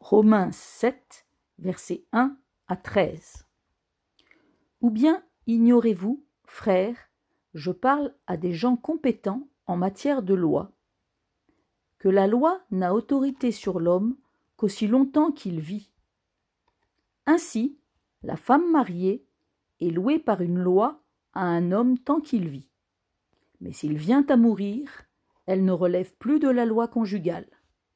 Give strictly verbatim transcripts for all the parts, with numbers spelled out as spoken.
Romains sept, versets un à treize. Ou bien ignorez-vous, frères, je parle à des gens compétents en matière de loi, que la loi n'a autorité sur l'homme qu'aussi longtemps qu'il vit. Ainsi, la femme mariée est louée par une loi à un homme tant qu'il vit. Mais s'il vient à mourir, elle ne relève plus de la loi conjugale.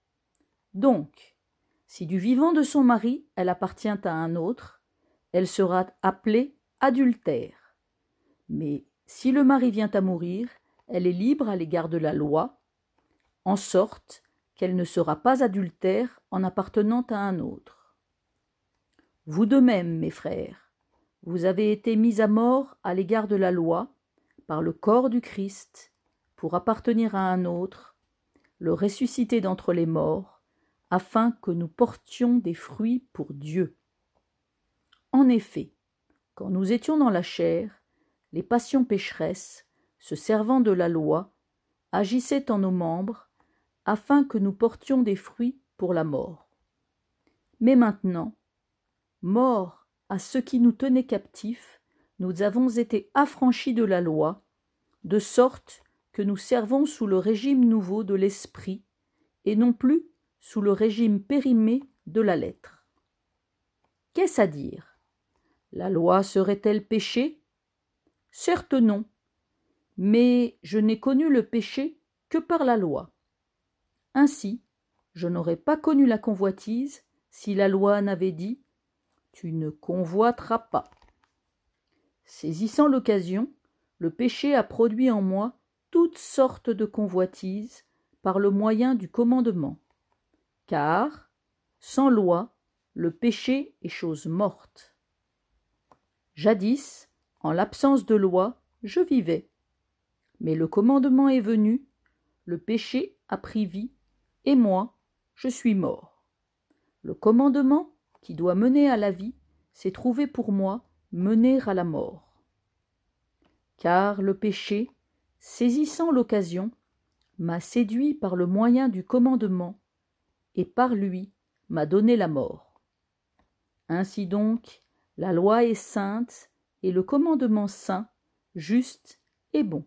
Donc, si du vivant de son mari elle appartient à un autre, elle sera appelée adultère. Mais si le mari vient à mourir, elle est libre à l'égard de la loi, en sorte qu'elle ne sera pas adultère en appartenant à un autre. Vous de même, mes frères, vous avez été mis à mort à l'égard de la loi par le corps du Christ pour appartenir à un autre, le ressusciter d'entre les morts, afin que nous portions des fruits pour Dieu. En effet, quand nous étions dans la chair, les passions pécheresses, se servant de la loi, agissaient en nos membres, afin que nous portions des fruits pour la mort. Mais maintenant, morts à ce qui nous tenait captifs, nous avons été affranchis de la loi, de sorte que nous servons sous le régime nouveau de l'esprit, et non plus sous le régime périmé de la lettre. Qu'est-ce à dire? La loi serait-elle péché? Certes non, mais je n'ai connu le péché que par la loi. Ainsi, je n'aurais pas connu la convoitise si la loi n'avait dit « Tu ne convoiteras pas ». Saisissant l'occasion, le péché a produit en moi toutes sortes de convoitises par le moyen du commandement. Car, sans loi, le péché est chose morte. Jadis, en l'absence de loi, je vivais. Mais le commandement est venu, le péché a pris vie, et moi, je suis mort. Le commandement, qui doit mener à la vie, s'est trouvé pour moi mener à la mort. Car le péché, saisissant l'occasion, m'a séduit par le moyen du commandement, et par lui m'a donné la mort. Ainsi donc, la loi est sainte, et le commandement saint, juste et bon.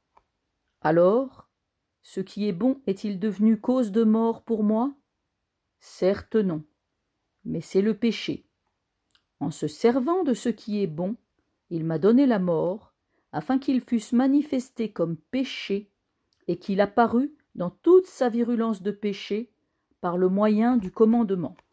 Alors, ce qui est bon est-il devenu cause de mort pour moi? Certes non, mais c'est le péché. En se servant de ce qui est bon, il m'a donné la mort, afin qu'il fusse manifesté comme péché, et qu'il apparût dans toute sa virulence de péché, par le moyen du commandement.